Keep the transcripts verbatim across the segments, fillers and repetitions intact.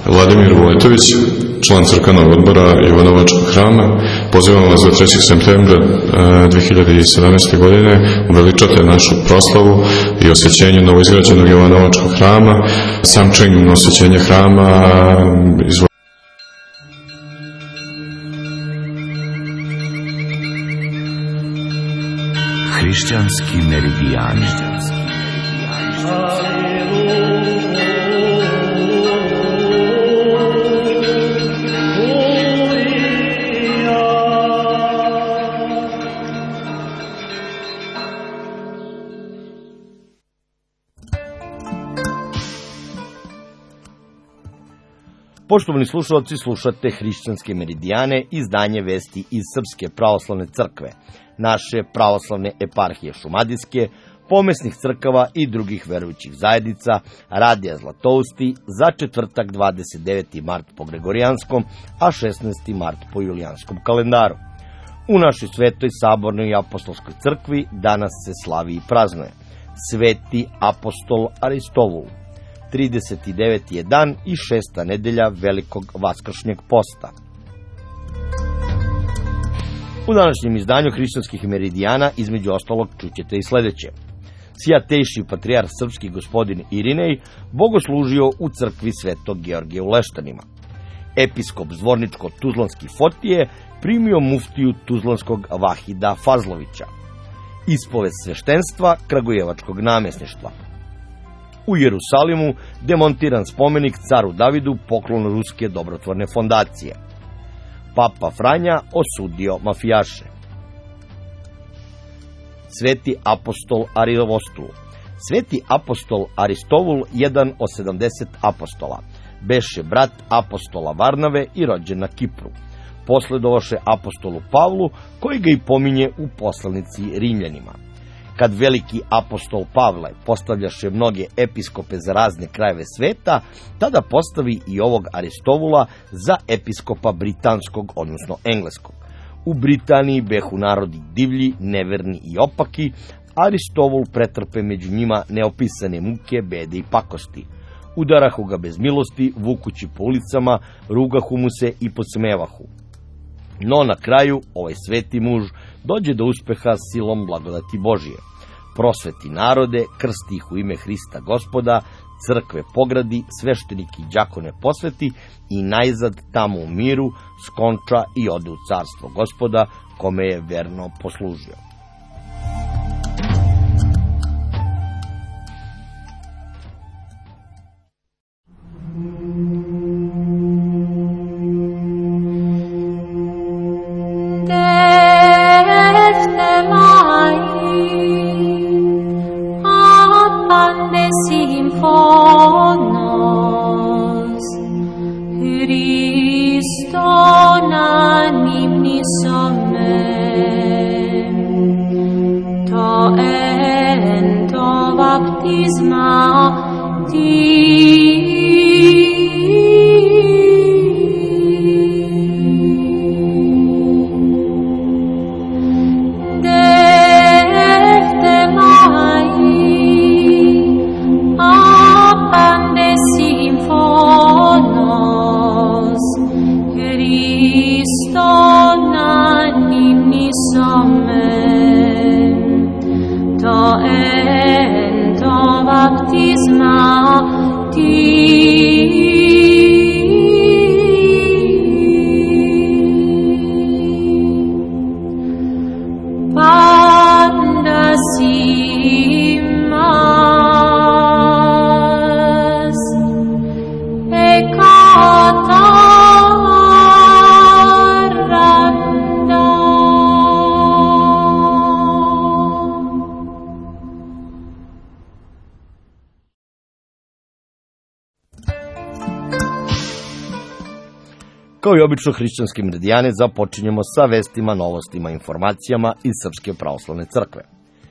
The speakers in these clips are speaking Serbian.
Vladimir Vojtović, član crkvenog odbora Ivanovačkog hrama. Pozivamo vas do trećeg septembra dve hiljade sedamnaeste. godine uveličate našu proslavu i osvećenje novoizgrađenog Ivanovačkog hrama. Sam čin osvećenja hrama izvolite. Hrišćanski meridijani. Poštovani slušalci, slušate Hrišćanske meridijane, izdanje vesti iz Srpske pravoslavne crkve, naše pravoslavne eparhije Šumadijske, pomesnih crkava i drugih verujućih zajednica, Radija Zlatousti za četvrtak dvadeset deveti mart po Gregorijanskom, a šesnaesti mart po Julijanskom kalendaru. U našoj svetoj sabornoj i apostolskoj crkvi danas se slavi i praznuje Sveti apostol Aristovul. trideset deveti je dan i šesta nedelja velikog vaskršnjeg posta. U današnjem izdanju Hrišćanskih meridijana između ostalog čućete i sledeće. Sijatejši patrijarh srpski gospodin Irinej bogoslužio u crkvi Svetog Georgija u Leštanima. Episkop zvorničko-tuzlanski Fotije primio muftiju tuzlanskog Vahida Fazlovića. Ispovest sveštenstva Kragujevačkog namesništva. U Jerusalimu demontiran spomenik caru Davidu, poklon Ruske dobrotvorne fondacije. Papa Franja osudio mafijaše. Sveti apostol Aristovul. Sveti apostol Aristovul, jedan od sedamdeset apostola, beše brat apostola Varnave i rođen na Kipru. Posledovaše apostolu Pavlu, koji ga i pominje u poslanici Rimljanima. Kad veliki apostol Pavle postavljaše mnoge episkope za razne krajeve sveta, tada postavi i ovog Aristovula za episkopa britanskog, odnosno engleskog. U Britaniji behu narodi divlji, neverni i opaki, Aristovul pretrpe među njima neopisane muke, bede i pakosti. Udarahu ga bez milosti, vukući po ulicama, rugahu mu se i podsmevahu. No na kraju ovaj sveti muž dođe do uspeha silom blagodati Božije. Prosveti narode, krsti ih u ime Hrista Gospoda, crkve pogradi, svešteniki i đakone posveti i najzad tamo u miru skonča i ode u carstvo Gospoda, kome je verno poslužio. Kao i obično, Hrišćanske meridijane započinjemo sa vestima, novostima, informacijama iz Srpske pravoslavne crkve.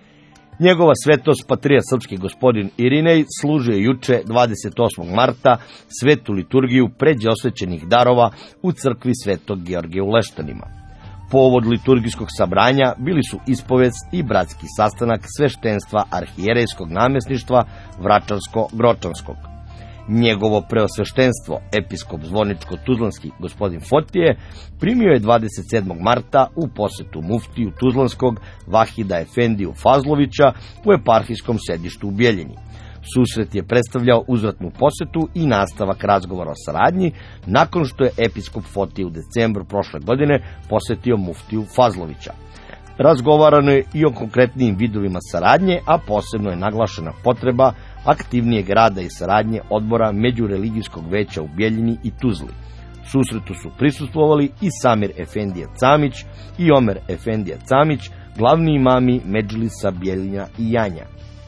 Njegova svetost patrijarh srpski gospodin Irinej služio juče dvadeset osmog marta svetu liturgiju pređe osvećenih darova u crkvi Svetog Georgija u Leštanima. Povod liturgijskog sabranja bili su ispovest i bratski sastanak sveštenstva arhijerejskog namesništva Vračansko-Gročanskog. Njegovo preosveštenstvo, episkop Zvorničko-Tuzlanski gospodin Fotije, primio je dvadeset sedmog marta u posetu muftiju Tuzlanskog Vahida Efendiju Fazlovića u eparhijskom sedištu u Bjeljini. Susret je predstavljao uzvratnu posetu i nastavak razgovora o saradnji, nakon što je episkop Fotije u decembru prošle godine posetio muftiju Fazlovića. Razgovarano je i o konkretnijim vidovima saradnje, a posebno je naglašena potreba aktivnijeg rada i saradnje odbora Međureligijskog veća u Bjeljini i Tuzli. Susretu su prisustvovali i Samir Efendija Camić i Omer Efendija Camić, glavni imami Medžlisa Bjeljina i Janja.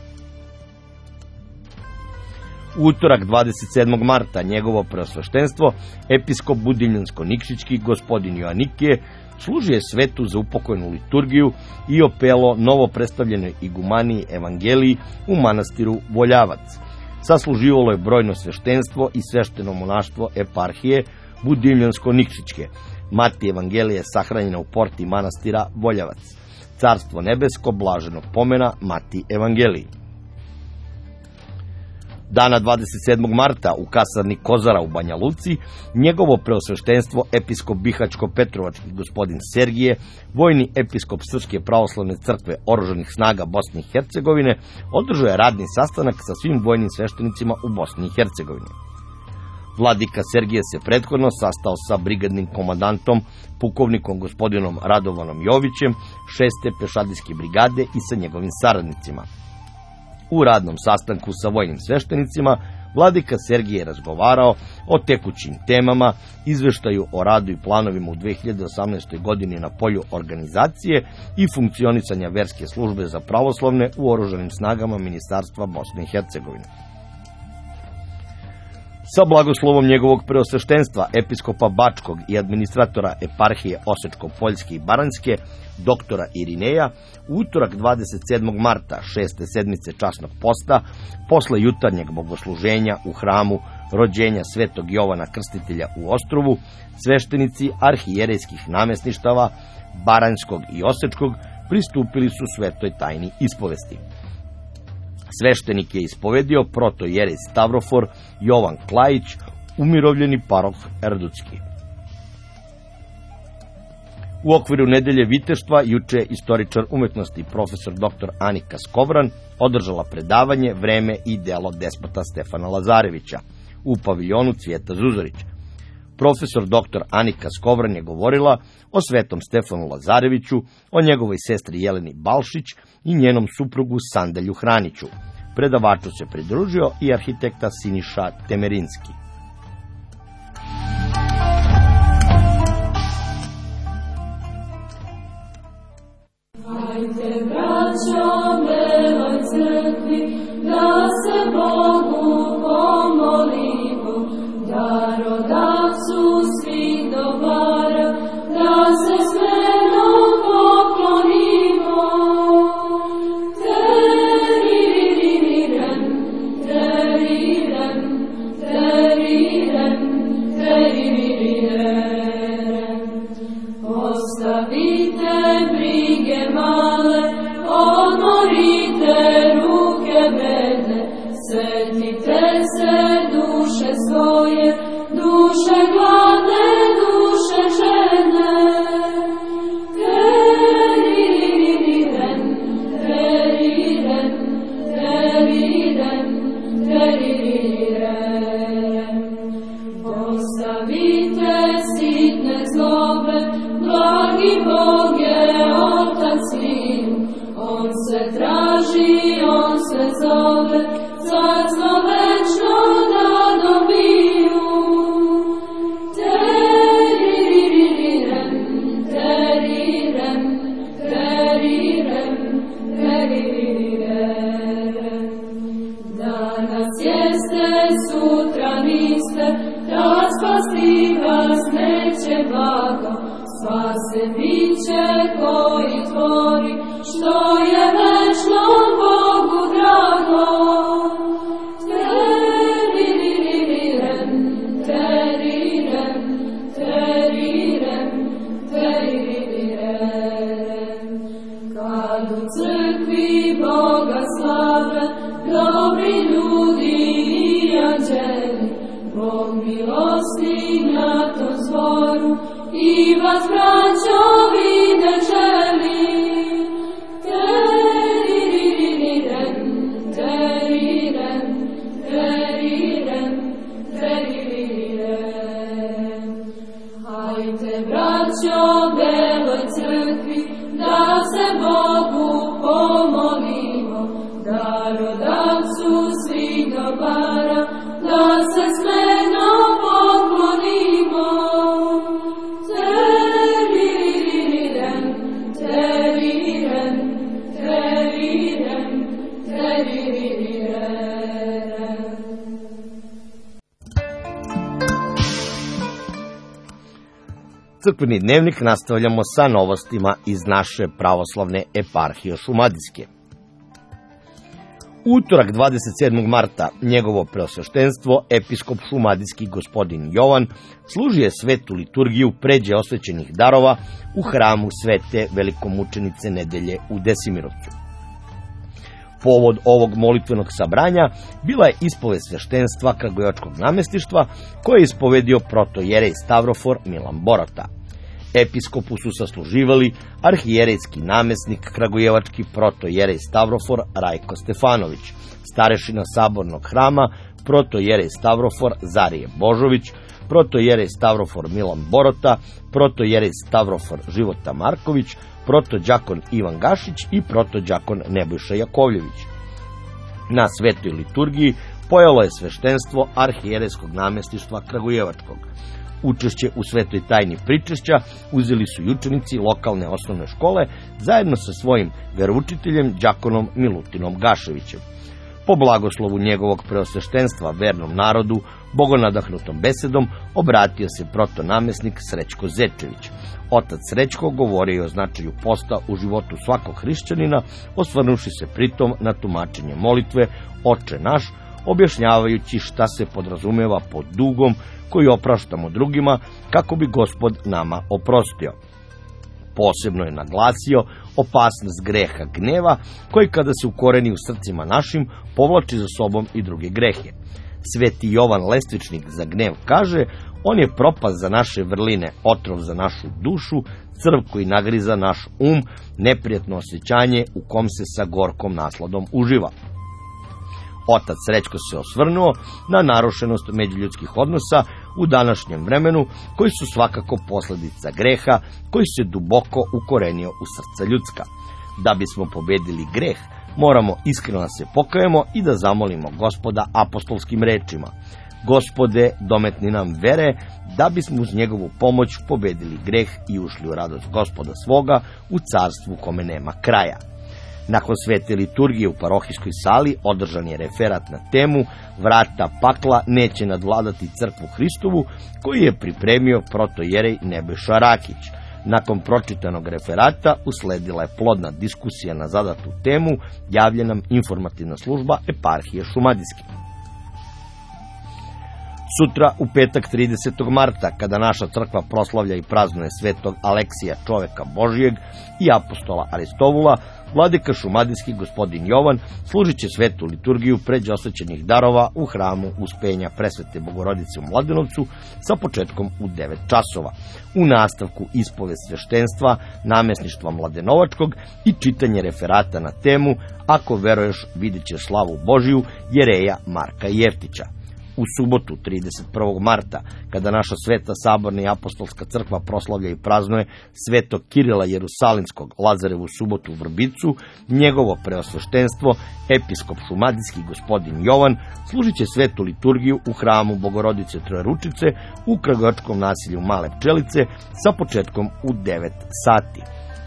U utorak dvadeset sedmog marta njegovo preosveštenstvo, episkop Budimljansko-Nikšićki gospodin Joanikije, služio je svetu za upokojnu liturgiju i opelo novo predstavljenoj igumaniji evangeliji u manastiru Voljavac. Sasluživalo je brojno sveštenstvo i svešteno monaštvo eparhije Budimljansko-Nikšićke. Mati evangelije je sahranjena u porti manastira Voljavac. Carstvo nebesko blaženog pomena Mati evangeliji. Dana dvadeset sedmog marta u kasarni Kozara u Banja Luci, njegovo preosveštenstvo episkop Bihačko-Petrovački gospodin Sergije, vojni episkop Srpske pravoslavne crkve oružanih snaga Bosne i Hercegovine, održao je radni sastanak sa svim vojnim sveštenicima u Bosni i Hercegovini. Vladika Sergije se prethodno sastao sa brigadnim komandantom, pukovnikom gospodinom Radovanom Jovićem, šeste pešadijske brigade i sa njegovim saradnicima. U radnom sastanku sa vojnim sveštenicima, vladika Sergije je razgovarao o tekućim temama, izveštaju o radu i planovima u dve hiljade osamnaestoj. godini na polju organizacije i funkcionisanja verske službe za pravoslavne u oružanim snagama Ministarstva Bosne i Hercegovine. Sa blagoslovom njegovog preosveštenstva, episkopa Bačkog i administratora eparhije Osečko-Poljske i Baranjske, doktora Irineja, u utorak dvadeset sedmog marta šeste sedmice časnog posta, posle jutarnjeg bogosluženja u hramu rođenja svetog Jovana Krstitelja u Ostrovu, sveštenici arhijerejskih namesništava Baranjskog i Osečkog pristupili su svetoj tajni ispovesti. Sveštenik je ispovedio protojerej Stavrofor Jovan Klajić, umirovljeni paroh Erdutski. U okviru nedelje viteštva juče je istoričar umetnosti profesor doktor Anika Skovran održala predavanje Vreme i delo despota Stefana Lazarevića u paviljonu Cvijeta Zuzorić. Profesor doktor Anika Skovran je govorila o svetom Stefanu Lazareviću, o njegovoj sestri Jeleni Balšić i njenom suprugu Sandelju Hraniću. Predavaču se pridružio i arhitekta Siniša Temerinski. Hajde, braćo, beloj crkvi, da se Bogu pomolimo, darodavcu svih dobara, da se smeno poklonimo. Teririren, teririren, teririren, teririren. Ostavite brige male, odmorite ruke bedne, setite se duše svoje, duše gladne, duše žedne. Teririren, teririren, teririren, teririren. Ostavite sitne zlobe, blagi Bog je Otac sviju, on se traži, on se zove, carstvo večno da dobiju. Teririren, teririren, teririren, teririren. Danas jeste, sutra niste, da spasti vas neće blago, spase biće koji tvori, što je večno Bogu drago. Teririren, teririren, teririren, teririren. Kad u crkvi Boga slave, dobri ljudi i anđeli, si na tom zboru i vas braćo vide želim. Teririren, teriren, teriren, teriren. Hajde braćo Beloj crkvi da se Bogu pomolimo, darodavcu svih dobara, da se smeno poklonimo. Teririren, teriren, teriren, teriren. Crkveni dnevnik nastavljamo sa novostima iz naše pravoslavne eparhije Šumadijske. Utorak dvadeset sedmog marta njegovo preosveštenstvo, episkop šumadijski gospodin Jovan, služio je svetu liturgiju pređe osvećenih darova u hramu svete velikomučenice Nedelje u Desimirovcu. Povod ovog molitvenog sabranja bila je ispovest sveštenstva kragujevačkog namestištva koje je ispovedio protojerej Stavrofor Milan Borota. Episkopu su sasluživali arhijerejski namesnik kragujevački protojerej Stavrofor Rajko Stefanović, starešina sabornog hrama protojerej Stavrofor Zarije Božović, protojerej Stavrofor Milan Borota, protojerej Stavrofor Života Marković, protođakon Ivan Gašić i protođakon Nebojša Jakovljević. Na svetoj liturgiji pojelo je sveštenstvo arhijerejskog namestištva kragujevačkog. Učešće u svetoj tajni pričešća uzeli su i učenici lokalne osnovne škole zajedno sa svojim veroučiteljem đakonom Milutinom Gaševićem. Po blagoslovu njegovog preosveštenstva vernom narodu, bogonadahnutom besedom, obratio se protonamesnik Srećko Zečević. Otac Srećko govorio je o značaju posta u životu svakog hrišćanina, osvrnuši se pritom na tumačenje molitve Oče naš, objašnjavajući šta se podrazumeva pod dugom koji opraštamo drugima kako bi Gospod nama oprostio. Posebno je naglasio opasnost greha gneva koji kada se ukoreni u srcima našim povlači za sobom i druge grehe. Sveti Jovan Lestvičnik za gnev kaže: on je propast za naše vrline, otrov za našu dušu, crv koji nagriza naš um, neprijatno osjećanje u kom se sa gorkom nasladom uživa. Otac Srećko se osvrnuo na narušenost međuljudskih odnosa u današnjem vremenu, koji su svakako posljedica greha koji se duboko ukorenio u srca ljudska. Da bismo pobedili greh, moramo iskreno da se pokajemo i da zamolimo Gospoda apostolskim rečima: Gospode, dometni nam vere, da bismo uz njegovu pomoć pobedili greh i ušli u radost Gospoda svoga, u carstvu kome nema kraja. Nakon svete liturgije u parohijskoj sali održan je referat na temu Vrata pakla neće nadvladati crkvu Hristovu, koji je pripremio protojerej Nebojša Rakić. Nakon pročitanog referata usledila je plodna diskusija na zadatu temu, javlja nam informativna služba eparhije Šumadijske. Sutra, u petak tridesetog marta, kada naša crkva proslavlja i praznuje svetog Aleksija, čoveka Božijeg, i apostola Aristovula, vladika šumadijski gospodin Jovan služit će svetu liturgiju pređe osvećenih darova u hramu Uspenja Presvete Bogorodice u Mladenovcu sa početkom u devet časova. U nastavku ispovest sveštenstva, namesništva Mladenovačkog i čitanje referata na temu Ako veruješ, vidjet ćeš slavu Božiju, jereja Marka Jeftića. U subotu, trideset prvog marta, kada naša sveta saborna i apostolska crkva proslavlja i praznuje svetog Kirila Jerusalimskog, Lazarevu subotu u Vrbicu, njegovo preosveštenstvo, episkop šumadijski gospodin Jovan, služit će svetu liturgiju u hramu Bogorodice Trojeručice u kragujevačkom naselju Male Pčelice sa početkom u devet sati.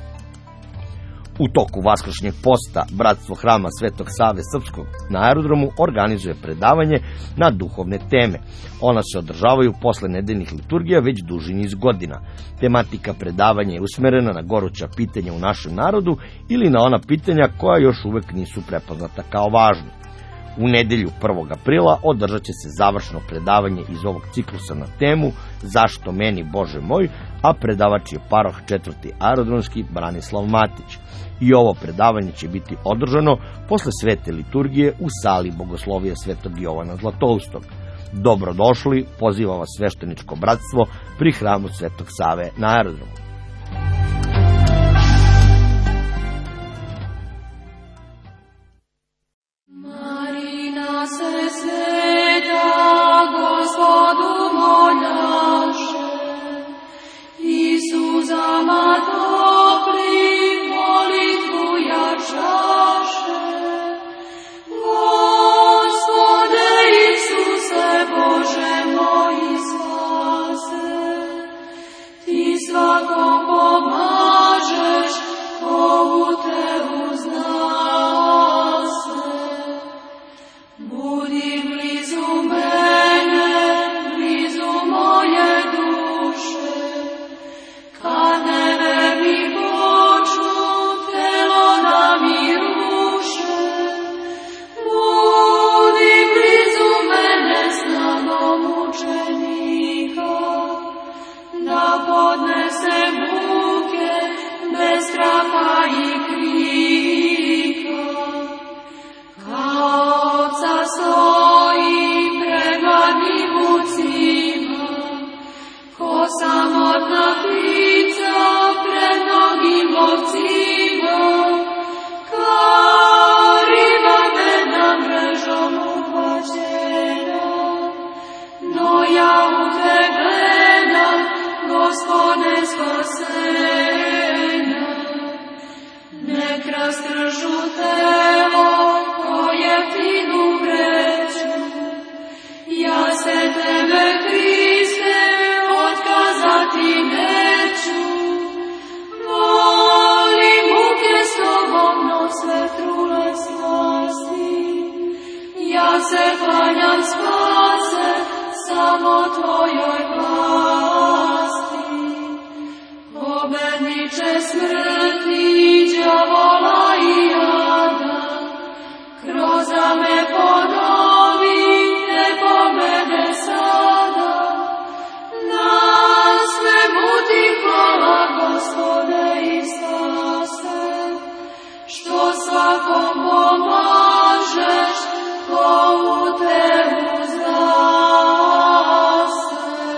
U toku vaskršnjeg posta Bratstvo hrama Svetog Save Srpskog na aerodromu organizuje predavanje na duhovne teme. Ona se održavaju posle nedeljnih liturgija već duži niz godina. Tematika predavanja je usmerena na goruća pitanja u našem narodu ili na ona pitanja koja još uvek nisu prepoznata kao važna. U nedelju prvog aprila održat će se završno predavanje iz ovog ciklusa na temu Zašto meni Bože moj, a predavač je paroh četvrti aerodromski Branislav Matić. I ovo predavanje će biti održano posle svete liturgije u sali Bogoslovije Svetog Jovana Zlatoustog. Dobrodošli, poziva vas svešteničko bratstvo pri hramu Svetog Save na aerodromu. Marina se sveta, Gospodu moljaše, Isuzama topli molitvu jačaše. Gospode Isuse, Bože moj spase, Ti svakom pomažeš, ko u te uzna se. Budi blizu mene, blizu moje duše, kad neverni počnu telo da mi ruše. Budi blizu mene snagom mučenika, da podnesem muke bez straha i krika. Kao oca stojim pred gladnim mucima, ko samotna ptica pred mnogim lovcima. Kao riba bedna mrežom uhvaćena, no ja u te gledam, Gospode spasenja. Nek rastržu telo ko jeftinu vreću, ja se tebe, Hriste, otkazati neću. Voli muke s tobom, no sve trule slasti, ja se klanjam spase, samo tvojoj vlasti. Pobedniče smrti, đavola i jada, kroz rame ponovi te pobede sada. Na svemu ti hvala, Gospode, i spase, što svakom pomažeš, ko u te uzna se.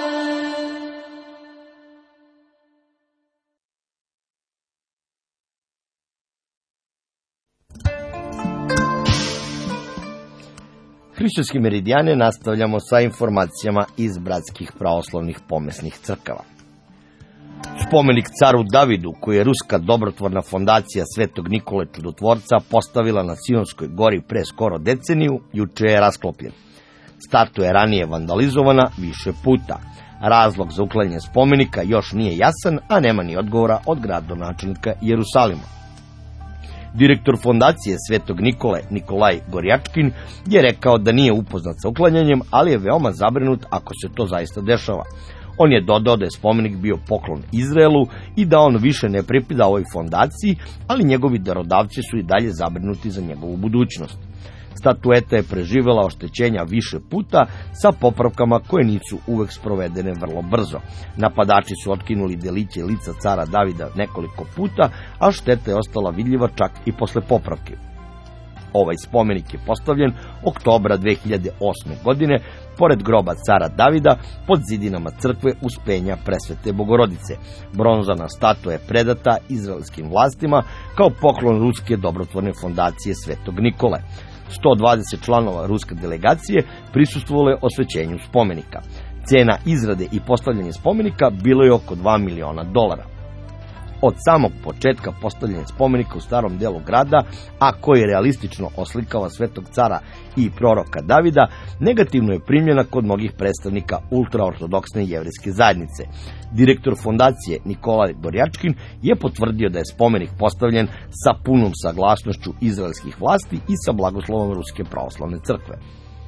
Hrišćanski meridijane nastavljamo sa informacijama iz bratskih pravoslavnih pomesnih crkava. Spomenik caru Davidu, koji je ruska dobrotvorna fondacija Svetog Nikole Čudotvorca postavila na Sionskoj gori pre skoro deceniju, juče je rasklopljen. Statua je ranije vandalizovana više puta. Razlog za uklanjanje spomenika još nije jasan, a nema ni odgovora od gradonačelnika Jerusalima. Direktor fondacije Svetog Nikole, Nikolaj Gorjačkin, je rekao da nije upoznat sa uklanjanjem, ali je veoma zabrinut ako se to zaista dešava. On je dodao da je spomenik bio poklon Izraelu i da on više ne pripada ovoj fondaciji, ali njegovi darodavci su i dalje zabrinuti za njegovu budućnost. Statueta je preživela oštećenja više puta sa popravkama koje nisu uvek sprovedene vrlo brzo. Napadači su otkinuli deliće lica cara Davida nekoliko puta, a šteta je ostala vidljiva čak i posle popravke. Ovaj spomenik je postavljen oktobra dve hiljade osme. godine pored groba cara Davida pod zidinama crkve Uspenja Presvete Bogorodice. Bronzana statua je predata izraelskim vlastima kao poklon ruske dobrotvorne fondacije Svetog Nikole. sto dvadeset članova ruske delegacije prisustvovalo je osvećenju spomenika. Cena izrade i postavljanja spomenika bilo je oko dva miliona dolara. Od samog početka postavljanja spomenika u starom delu grada, a koji realistično oslikava Svetog cara i proroka Davida, negativno je primljena kod mnogih predstavnika ultraortodoksne jevrejske zajednice. Direktor fondacije Nikolaj Gorjačkin je potvrdio da je spomenik postavljen sa punom saglasnošću izraelskih vlasti i sa blagoslovom Ruske pravoslavne crkve.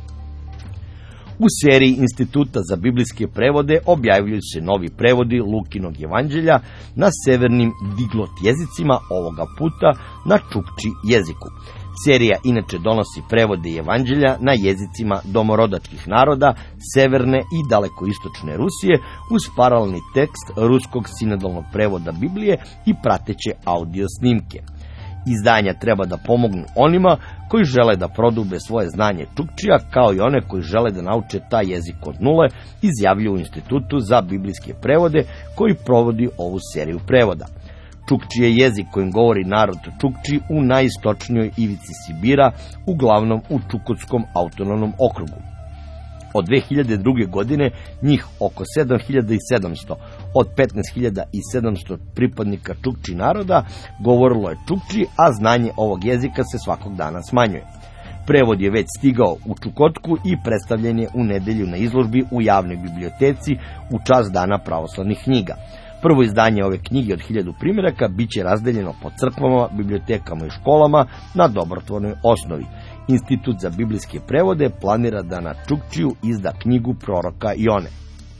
U seriji Instituta za biblijske prevode objavljuju se novi prevodi Lukinog evanđelja na severnim diglot jezicima, ovoga puta na čukči jeziku. Serija inače donosi prevode evanđelja na jezicima domorodačkih naroda severne i dalekoistočne Rusije uz paralelni tekst ruskog sinodalnog prevoda Biblije i prateće audio snimke. Izdanja treba da pomognu onima koji žele da prodube svoje znanje čukčija, kao i one koji žele da nauče taj jezik od nule, izjavljuju u Institutu za biblijske prevode koji provodi ovu seriju prevoda. Čukči je jezik kojim govori narod Čukči u najistočnijoj ivici Sibira, uglavnom u Čukotskom autonomnom okrugu. Od dve hiljade druge. godine njih oko sedam hiljada sedamsto od petnaest hiljada sedamsto pripadnika Čukči naroda govorilo je Čukči, a znanje ovog jezika se svakog dana smanjuje. Prevod je već stigao u Čukotku i predstavljen je u nedelju na izložbi u javnoj biblioteci u čast Dana pravoslavnih knjiga. Prvo izdanje ove knjige od hiljadu primjeraka biće razdeljeno po crkvama, bibliotekama i školama na dobrotvornoj osnovi. Institut za biblijske prevode planira da na Čukčiju izda knjigu proroka Jone.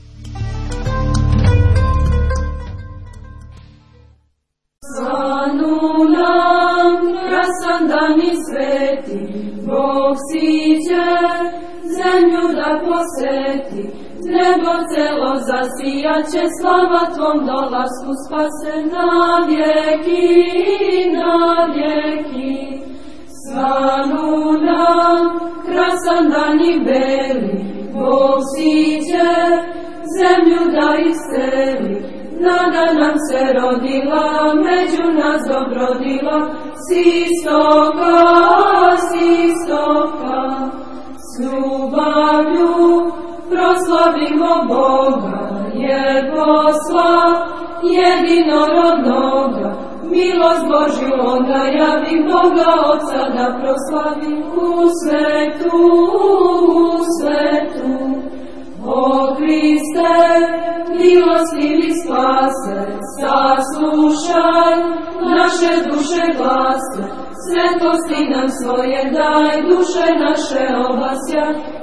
Svanu nam krasan dan i sveti, Bog siđe zemlju da poseti, nebo celo zasijaće, slava tvom dolasku spase na vjeki, na vjeki. Svanu nam krasan dan i beli, Bog siđe zemlju da isceli, nada nam se rodila, među nas dobrodila, s istoka, s istoka. S ljubavlju proslavimo Boga, jer posla jedinorodnoga, milost Božju onda javi, Boga Otca da proslavi u svetu, u svetu. O Hriste, milostivi spase, saslušaj naše duše glase, svetosti nam svoje daj, duše naše obasja,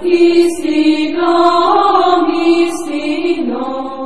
istinom, istinom.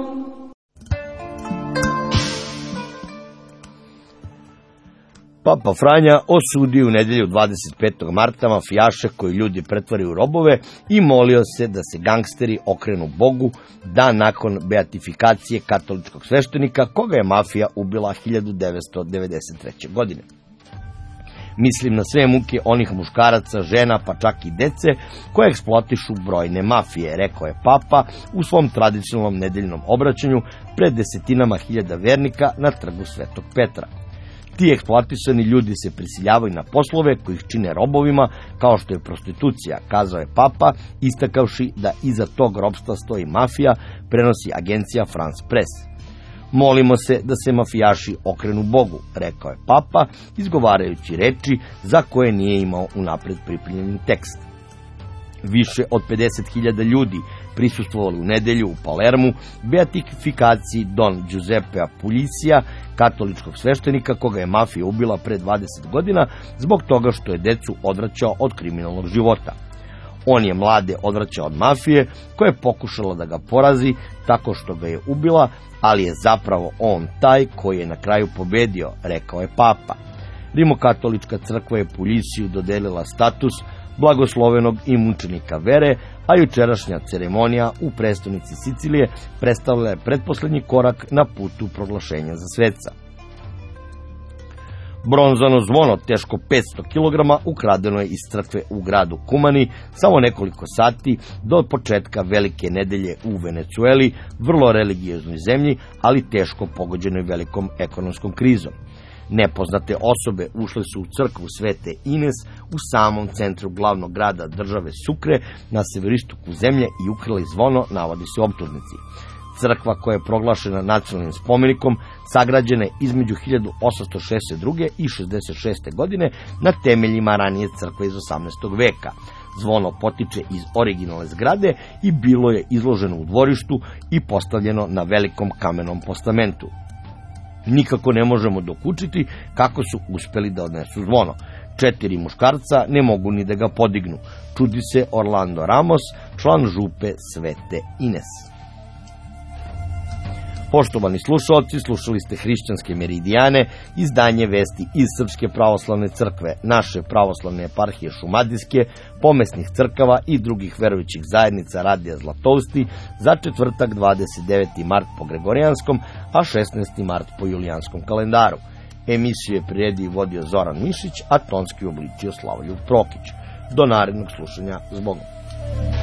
Papa Franja osudio u nedelju dvadeset petog marta mafijaše koji ljudi pretvaraju u robove i molio se da se gangsteri okrenu Bogu dan nakon beatifikacije katoličkog sveštenika koga je mafija ubila hiljadu devetsto devedeset treće. godine. Mislim na sve muke onih muškaraca, žena, pa čak i dece, koje eksploatišu brojne mafije, rekao je Papa u svom tradicionalnom nedeljnom obraćanju pred desetinama hiljada vernika na trgu Svetog Petra. Ti eksploatisani ljudi se prisiljavaju na poslove koji ih čine robovima, kao što je prostitucija, kazao je Papa, istakavši da iza tog robstva stoji mafija, prenosi agencija France Press. Molimo se da se mafijaši okrenu Bogu, rekao je Papa, izgovarajući reči za koje nije imao unapred pripremljen tekst. Više od pedeset hiljada ljudi prisustvovali u nedelju u Palermu beatifikaciji Don Giuseppea Pulisija, katoličkog sveštenika koga je mafija ubila pre dvadeset godina zbog toga što je decu odvraćao od kriminalnog života. On je mlade odvraćao od mafije koja je pokušala da ga porazi tako što ga je ubila, ali je zapravo on taj koji je na kraju pobedio, rekao je Papa. Rimokatolička crkva je Pulisiju dodelila status blagoslovenog i mučenika vere, a jučerašnja ceremonija u prestonici Sicilije predstavlja je pretposlednji korak na putu proglašenja za sveca. Bronzano zvono teško petsto kilograma ukradeno je iz crkve u gradu Kumani samo nekoliko sati do početka Velike nedelje u Venecueli, vrlo religioznoj zemlji, ali teško pogođenoj velikom ekonomskom krizom. Nepoznate osobe ušle su u crkvu Svete Ines u samom centru glavnog grada države Sukre na severistoku zemlje i ukrali zvono, navodi se u optužnici. Crkva koja je proglašena nacionalnim spomenikom sagrađena je između hiljadu osamsto šezdeset druge i šezdeset šeste. godine na temeljima ranije crkve iz osamnaestog. veka. Zvono potiče iz originalne zgrade i bilo je izloženo u dvorištu i postavljeno na velikom kamenom postamentu. Nikako ne možemo dokučiti kako su uspeli da odnesu zvono. Četiri muškarca ne mogu ni da ga podignu, čudi se Orlando Ramos, član župe Svete Ines. Poštovani slušalci, slušali ste Hrišćanske meridijane, izdanje vesti iz Srpske pravoslavne crkve, naše pravoslavne eparhije Šumadijske, pomesnih crkava i drugih verujućih zajednica Radija Zlatousti za četvrtak dvadeset deveti mart po Gregorijanskom, a šesnaesti mart po Julijanskom kalendaru. Emisiju je priredio i vodio Zoran Mišić, a tonski obličio Slavoljub Prokić. Do narednog slušanja, zbogom.